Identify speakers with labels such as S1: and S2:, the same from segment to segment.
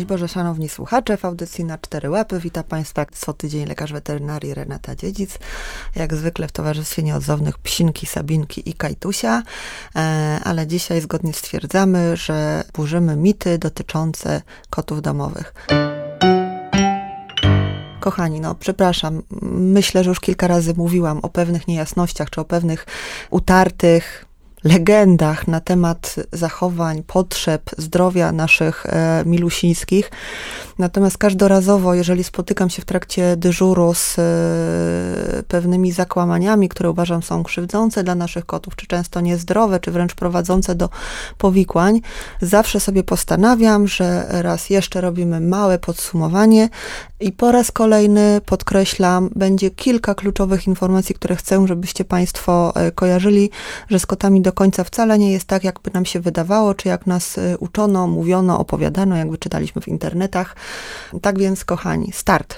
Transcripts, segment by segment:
S1: Boże, szanowni słuchacze, w audycji na 4 łapy wita Państwa co tydzień lekarz weterynarii Renata Dziedzic. Jak zwykle w towarzystwie nieodzownych Psinki, Sabinki i Kajtusia, ale dzisiaj zgodnie stwierdzamy, że burzymy mity dotyczące kotów domowych. Kochani, przepraszam, myślę, że już kilka razy mówiłam o pewnych niejasnościach, czy o pewnych utartych legendach na temat zachowań, potrzeb, zdrowia naszych milusińskich. Natomiast każdorazowo, jeżeli spotykam się w trakcie dyżuru z pewnymi zakłamaniami, które uważam są krzywdzące dla naszych kotów, czy często niezdrowe, czy wręcz prowadzące do powikłań, zawsze sobie postanawiam, że raz jeszcze robimy małe podsumowanie i po raz kolejny podkreślam, będzie kilka kluczowych informacji, które chcę, żebyście Państwo kojarzyli, że z kotami do końca wcale nie jest tak, jakby nam się wydawało, czy jak nas uczono, mówiono, opowiadano, jak wyczytaliśmy w internetach. Tak więc, kochani, start.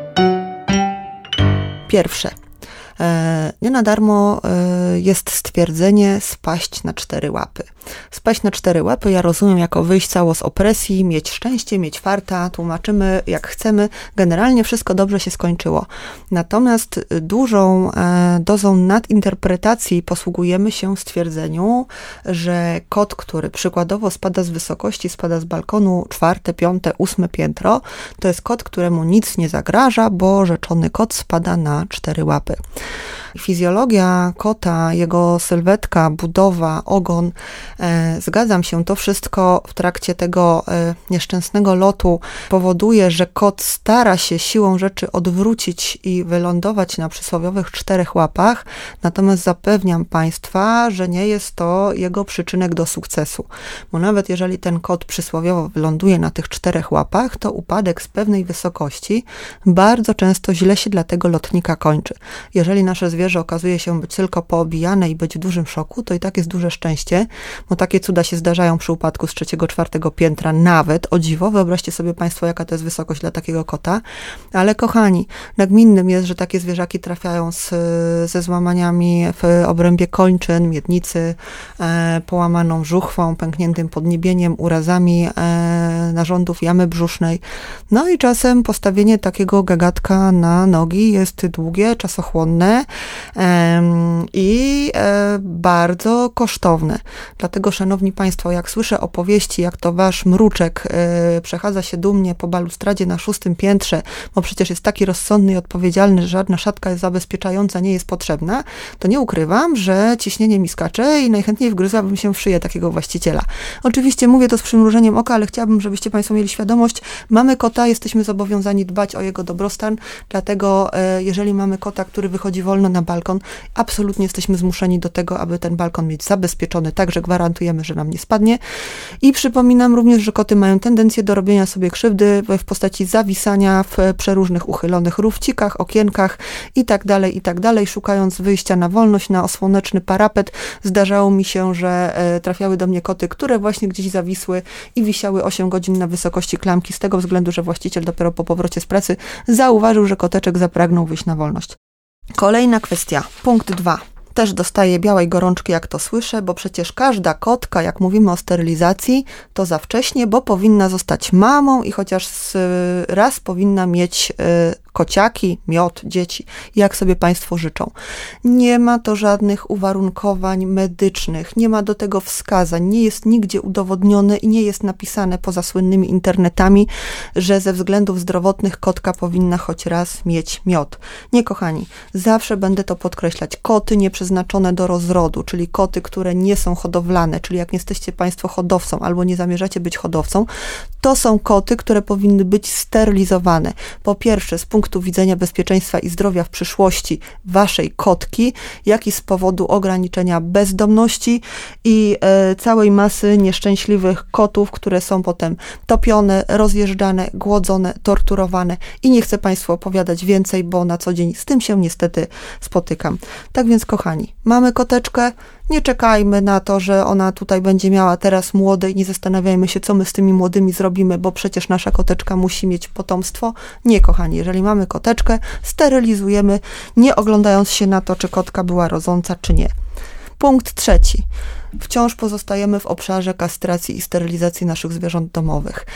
S1: Pierwsze. Nie na darmo jest stwierdzenie spaść na 4 łapy. Spaść na 4 łapy ja rozumiem jako wyjść cało z opresji, mieć szczęście, mieć farta, tłumaczymy jak chcemy. Generalnie wszystko dobrze się skończyło. Natomiast dużą dozą nadinterpretacji posługujemy się stwierdzeniu, że kot, który przykładowo spada z wysokości, spada z balkonu 4., 5., 8. piętro, to jest kot, któremu nic nie zagraża, bo rzeczony kot spada na 4 łapy. Fizjologia kota, jego sylwetka, budowa, ogon, zgadzam się, to wszystko w trakcie tego nieszczęsnego lotu powoduje, że kot stara się siłą rzeczy odwrócić i wylądować na przysłowiowych 4 łapach, natomiast zapewniam Państwa, że nie jest to jego przyczynek do sukcesu, bo nawet jeżeli ten kot przysłowiowo wyląduje na tych 4 łapach, to upadek z pewnej wysokości bardzo często źle się dla tego lotnika kończy. Jeżeli nasze zwierzę okazuje się być tylko poobijane i być w dużym szoku, to i tak jest duże szczęście, bo takie cuda się zdarzają przy upadku z 3., 4. piętra, nawet, o dziwo, wyobraźcie sobie Państwo, jaka to jest wysokość dla takiego kota, ale kochani, nagminnym jest, że takie zwierzaki trafiają ze złamaniami w obrębie kończyn, miednicy, połamaną żuchwą, pękniętym podniebieniem, urazami narządów jamy brzusznej. No i czasem postawienie takiego gagatka na nogi jest długie, czasochłonne, i bardzo kosztowne. Dlatego, szanowni Państwo, jak słyszę opowieści, jak to wasz mruczek przechadza się dumnie po balustradzie na 6. piętrze, bo przecież jest taki rozsądny i odpowiedzialny, że żadna szatka zabezpieczająca nie jest potrzebna, to nie ukrywam, że ciśnienie mi skacze i najchętniej wgryzłabym się w szyję takiego właściciela. Oczywiście mówię to z przymrużeniem oka, ale chciałabym, żebyście Państwo mieli świadomość, mamy kota, jesteśmy zobowiązani dbać o jego dobrostan, dlatego jeżeli mamy kota, który wychodzi wolno na balkon, absolutnie jesteśmy zmuszeni do tego, aby ten balkon mieć zabezpieczony, tak, że gwarantujemy, że nam nie spadnie. I przypominam również, że koty mają tendencję do robienia sobie krzywdy w postaci zawisania w przeróżnych uchylonych rufcikach, okienkach i tak dalej, szukając wyjścia na wolność, na osłoneczny parapet. Zdarzało mi się, że trafiały do mnie koty, które właśnie gdzieś zawisły i wisiały 8 godzin na wysokości klamki, z tego względu, że właściciel dopiero po powrocie z pracy zauważył, że koteczek zapragnął wyjść na wolność. Kolejna kwestia, punkt 2. Też dostaję białej gorączki, jak to słyszę, bo przecież każda kotka, jak mówimy o sterylizacji, to za wcześnie, bo powinna zostać mamą i chociaż raz powinna mieć kociaki, miod, dzieci, jak sobie Państwo życzą. Nie ma to żadnych uwarunkowań medycznych, nie ma do tego wskazań, nie jest nigdzie udowodnione i nie jest napisane poza słynnymi internetami, że ze względów zdrowotnych kotka powinna choć raz mieć miod. Nie, kochani, zawsze będę to podkreślać. Koty nieprzeznaczone do rozrodu, czyli koty, które nie są hodowlane, czyli jak nie jesteście Państwo hodowcą albo nie zamierzacie być hodowcą, to są koty, które powinny być sterylizowane. Po pierwsze, z punktu widzenia bezpieczeństwa i zdrowia w przyszłości waszej kotki, jak i z powodu ograniczenia bezdomności i całej masy nieszczęśliwych kotów, które są potem topione, rozjeżdżane, głodzone, torturowane i nie chcę Państwu opowiadać więcej, bo na co dzień z tym się niestety spotykam. Tak więc, kochani, mamy koteczkę, nie czekajmy na to, że ona tutaj będzie miała teraz młode i nie zastanawiajmy się, co my z tymi młodymi zrobimy, bo przecież nasza koteczka musi mieć potomstwo. Nie, kochani, jeżeli mamy koteczkę, sterylizujemy, nie oglądając się na to, czy kotka była rodząca, czy nie. Punkt 3. wciąż pozostajemy w obszarze kastracji i sterylizacji naszych zwierząt domowych.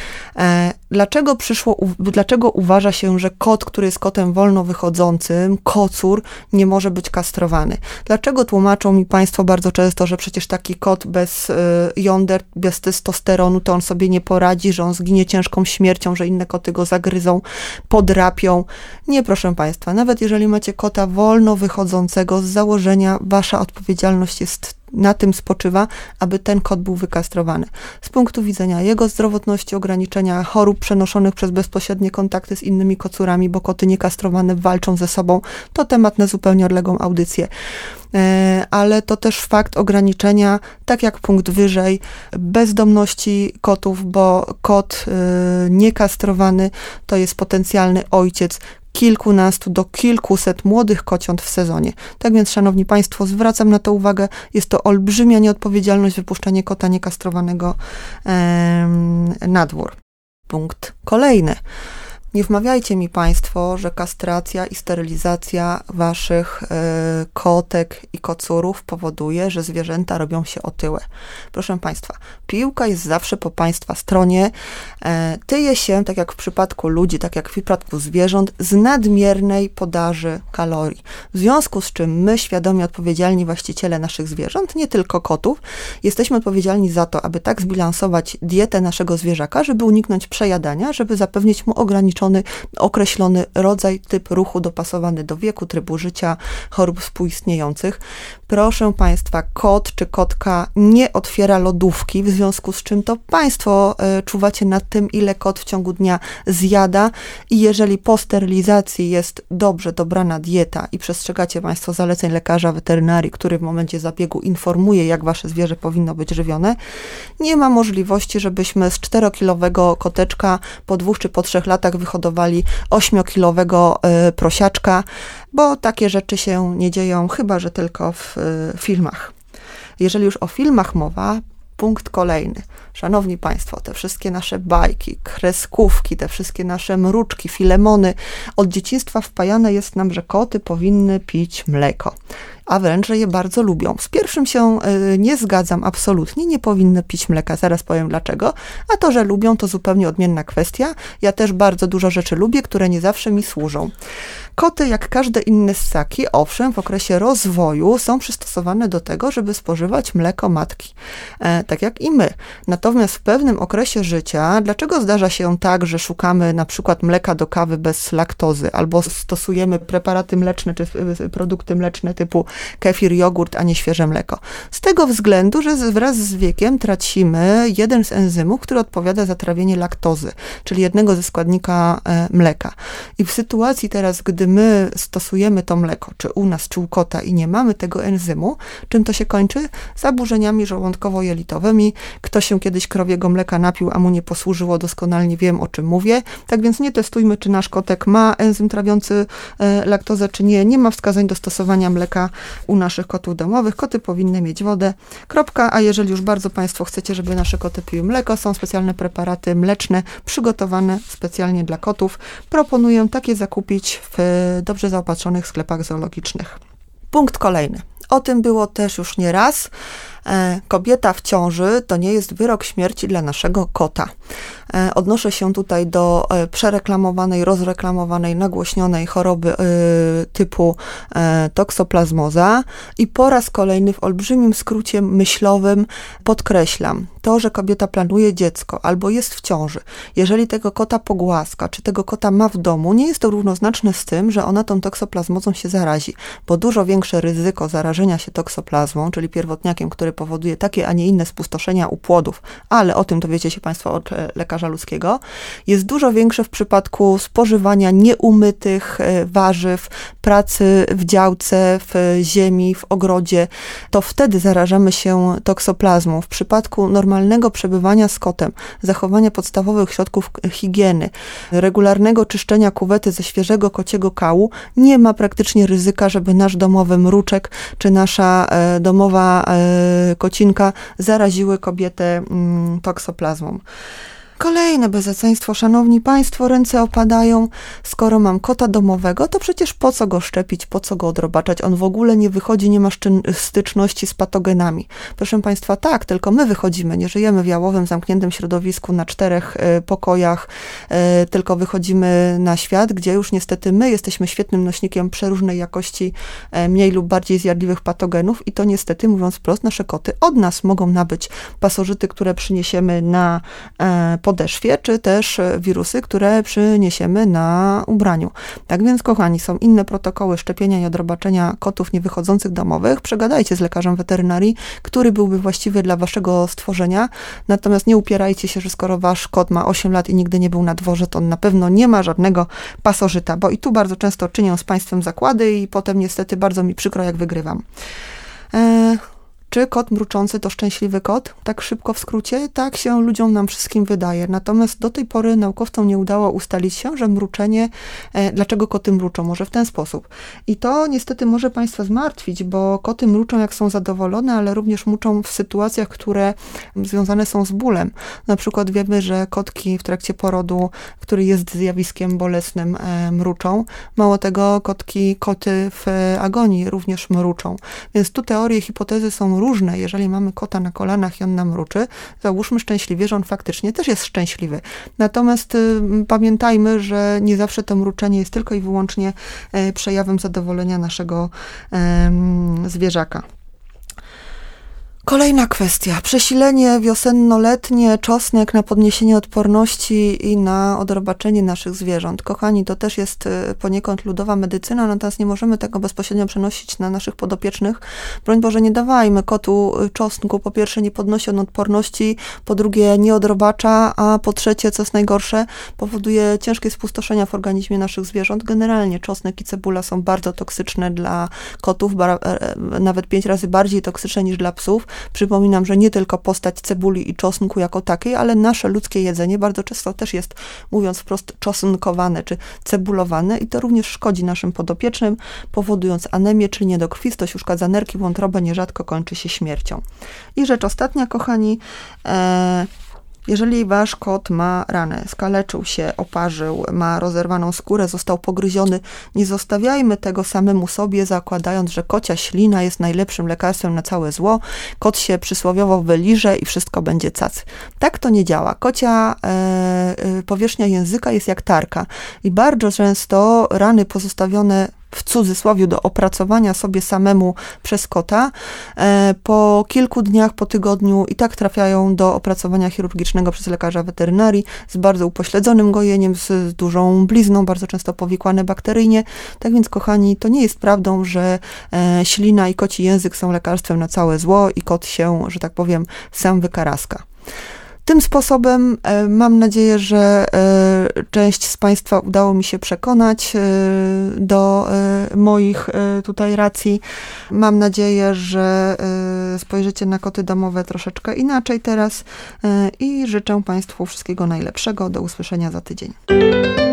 S1: Dlaczego uważa się, że kot, który jest kotem wolno wychodzącym, kocur, nie może być kastrowany? Dlaczego tłumaczą mi Państwo bardzo często, że przecież taki kot bez jąder, bez testosteronu, to on sobie nie poradzi, że on zginie ciężką śmiercią, że inne koty go zagryzą, podrapią? Nie, proszę Państwa, nawet jeżeli macie kota wolno wychodzącego, z założenia wasza odpowiedzialność na tym spoczywa, aby ten kot był wykastrowany. Z punktu widzenia jego zdrowotności, ograniczenia chorób przenoszonych przez bezpośrednie kontakty z innymi kocurami, bo koty niekastrowane walczą ze sobą, to temat na zupełnie odległą audycję. Ale to też fakt ograniczenia, tak jak punkt wyżej, bezdomności kotów, bo kot niekastrowany to jest potencjalny ojciec kilkunastu do kilkuset młodych kociąt w sezonie. Tak więc, szanowni Państwo, zwracam na to uwagę, jest to olbrzymia nieodpowiedzialność wypuszczanie kota niekastrowanego na dwór. Punkt kolejny. Nie wmawiajcie mi Państwo, że kastracja i sterylizacja waszych kotek i kocurów powoduje, że zwierzęta robią się otyłe. Proszę Państwa, piłka jest zawsze po Państwa stronie. Tyje się, tak jak w przypadku ludzi, tak jak w przypadku zwierząt, z nadmiernej podaży kalorii. W związku z czym my, świadomi, odpowiedzialni właściciele naszych zwierząt, nie tylko kotów, jesteśmy odpowiedzialni za to, aby tak zbilansować dietę naszego zwierzaka, żeby uniknąć przejadania, żeby zapewnić mu określony rodzaj, typ ruchu dopasowany do wieku, trybu życia, chorób współistniejących. Proszę Państwa, kot czy kotka nie otwiera lodówki, w związku z czym to Państwo czuwacie nad tym, ile kot w ciągu dnia zjada i jeżeli po sterylizacji jest dobrze dobrana dieta i przestrzegacie Państwo zaleceń lekarza weterynarii, który w momencie zabiegu informuje, jak Wasze zwierzę powinno być żywione, nie ma możliwości, żebyśmy z 4-kilowego koteczka po 2 czy po 3 latach wyhodowali 8-kilowego prosiaczka, bo takie rzeczy się nie dzieją, chyba że tylko w filmach. Jeżeli już o filmach mowa, punkt kolejny. Szanowni Państwo, te wszystkie nasze bajki, kreskówki, te wszystkie nasze mruczki, filemony, od dzieciństwa wpajane jest nam, że koty powinny pić mleko, a wręcz, że je bardzo lubią. Z pierwszym się nie zgadzam absolutnie, nie powinny pić mleka, zaraz powiem dlaczego, a to, że lubią, to zupełnie odmienna kwestia. Ja też bardzo dużo rzeczy lubię, które nie zawsze mi służą. Koty, jak każde inne ssaki, owszem, w okresie rozwoju są przystosowane do tego, żeby spożywać mleko matki, tak jak i my. Natomiast w pewnym okresie życia, dlaczego zdarza się tak, że szukamy na przykład mleka do kawy bez laktozy, albo stosujemy preparaty mleczne, czy produkty mleczne typu kefir, jogurt, a nie świeże mleko? Z tego względu, że wraz z wiekiem tracimy jeden z enzymów, który odpowiada za trawienie laktozy, czyli jednego ze składnika mleka. I w sytuacji teraz, gdy my stosujemy to mleko, czy u nas, czy u kota i nie mamy tego enzymu, czym to się kończy? Zaburzeniami żołądkowo-jelitowymi. Kto się kiedyś krowiego mleka napił, a mu nie posłużyło, doskonale wiem, o czym mówię. Tak więc nie testujmy, czy nasz kotek ma enzym trawiący laktozę, czy nie. Nie ma wskazań do stosowania mleka u naszych kotów domowych. Koty powinny mieć wodę. Kropka. A jeżeli już bardzo Państwo chcecie, żeby nasze koty piły mleko, są specjalne preparaty mleczne przygotowane specjalnie dla kotów. Proponuję takie zakupić w dobrze zaopatrzonych sklepach zoologicznych. Punkt kolejny. O tym było też już nie raz. Kobieta w ciąży to nie jest wyrok śmierci dla naszego kota. Odnoszę się tutaj do przereklamowanej, rozreklamowanej, nagłośnionej choroby typu toksoplazmoza i po raz kolejny w olbrzymim skrócie myślowym podkreślam, to, że kobieta planuje dziecko albo jest w ciąży, jeżeli tego kota pogłaska, czy tego kota ma w domu, nie jest to równoznaczne z tym, że ona tą toksoplazmozą się zarazi, bo dużo większe ryzyko zarażenia się toksoplazmą, czyli pierwotniakiem, który powoduje takie, a nie inne spustoszenia u płodów, ale o tym dowiecie się Państwo od lekarza ludzkiego, jest dużo większe w przypadku spożywania nieumytych warzyw, pracy w działce, w ziemi, w ogrodzie. To wtedy zarażamy się toksoplazmą. W przypadku normalnego przebywania z kotem, zachowania podstawowych środków higieny, regularnego czyszczenia kuwety ze świeżego kociego kału, nie ma praktycznie ryzyka, żeby nasz domowy mruczek, czy nasza domowa kocinka zaraziły kobietę toksoplazmą. Kolejne bezeceństwo. Szanowni Państwo, ręce opadają. Skoro mam kota domowego, to przecież po co go szczepić, po co go odrobaczać? On w ogóle nie wychodzi, nie ma styczności z patogenami. Proszę Państwa, tak, tylko my wychodzimy. Nie żyjemy w jałowym, zamkniętym środowisku na 4 pokojach, tylko wychodzimy na świat, gdzie już niestety my jesteśmy świetnym nośnikiem przeróżnej jakości, mniej lub bardziej zjadliwych patogenów i to niestety, mówiąc wprost, nasze koty od nas mogą nabyć pasożyty, które przyniesiemy na podeszwie, czy też wirusy, które przyniesiemy na ubraniu. Tak więc, kochani, są inne protokoły szczepienia i odrobaczenia kotów niewychodzących domowych. Przegadajcie z lekarzem weterynarii, który byłby właściwy dla waszego stworzenia. Natomiast nie upierajcie się, że skoro wasz kot ma 8 lat i nigdy nie był na dworze, to on na pewno nie ma żadnego pasożyta, bo i tu bardzo często czynią z Państwem zakłady i potem niestety bardzo mi przykro, jak wygrywam. Czy kot mruczący to szczęśliwy kot? Tak szybko w skrócie? Tak się ludziom nam wszystkim wydaje. Natomiast do tej pory naukowcom nie udało ustalić się, że mruczenie, dlaczego koty mruczą? Może w ten sposób. I to niestety może Państwa zmartwić, bo koty mruczą jak są zadowolone, ale również mruczą w sytuacjach, które związane są z bólem. Na przykład wiemy, że kotki w trakcie porodu, który jest zjawiskiem bolesnym, mruczą. Mało tego, koty w agonii również mruczą. Więc tu teorie, hipotezy są różne. Jeżeli mamy kota na kolanach i on nam mruczy, załóżmy szczęśliwie, że on faktycznie też jest szczęśliwy. Natomiast pamiętajmy, że nie zawsze to mruczenie jest tylko i wyłącznie przejawem zadowolenia naszego zwierzaka. Kolejna kwestia. Przesilenie wiosenno-letnie, czosnek na podniesienie odporności i na odrobaczenie naszych zwierząt. Kochani, to też jest poniekąd ludowa medycyna, natomiast nie możemy tego bezpośrednio przenosić na naszych podopiecznych. Broń Boże, nie dawajmy kotu czosnku. Po pierwsze, nie podnosi on odporności, po drugie, nie odrobacza, a po trzecie, co jest najgorsze, powoduje ciężkie spustoszenia w organizmie naszych zwierząt. Generalnie czosnek i cebula są bardzo toksyczne dla kotów, nawet 5 razy bardziej toksyczne niż dla psów. Przypominam, że nie tylko postać cebuli i czosnku jako takiej, ale nasze ludzkie jedzenie bardzo często też jest, mówiąc wprost, czosnkowane czy cebulowane i to również szkodzi naszym podopiecznym, powodując anemię, czyli niedokrwistość, uszkadza nerki, wątrobę, nierzadko kończy się śmiercią. I rzecz ostatnia, kochani, jeżeli wasz kot ma ranę, skaleczył się, oparzył, ma rozerwaną skórę, został pogryziony, nie zostawiajmy tego samemu sobie, zakładając, że kocia ślina jest najlepszym lekarstwem na całe zło. Kot się przysłowiowo wyliże i wszystko będzie cacy. Tak to nie działa. Kocia powierzchnia języka jest jak tarka i bardzo często rany pozostawione w cudzysłowie do opracowania sobie samemu przez kota, po kilku dniach, po tygodniu i tak trafiają do opracowania chirurgicznego przez lekarza weterynarii z bardzo upośledzonym gojeniem, z dużą blizną, bardzo często powikłane bakteryjnie. Tak więc, kochani, to nie jest prawdą, że ślina i koci język są lekarstwem na całe zło i kot się, że tak powiem, sam wykaraska. Tym sposobem mam nadzieję, że część z Państwa udało mi się przekonać do moich tutaj racji. Mam nadzieję, że spojrzycie na koty domowe troszeczkę inaczej teraz i życzę Państwu wszystkiego najlepszego. Do usłyszenia za tydzień.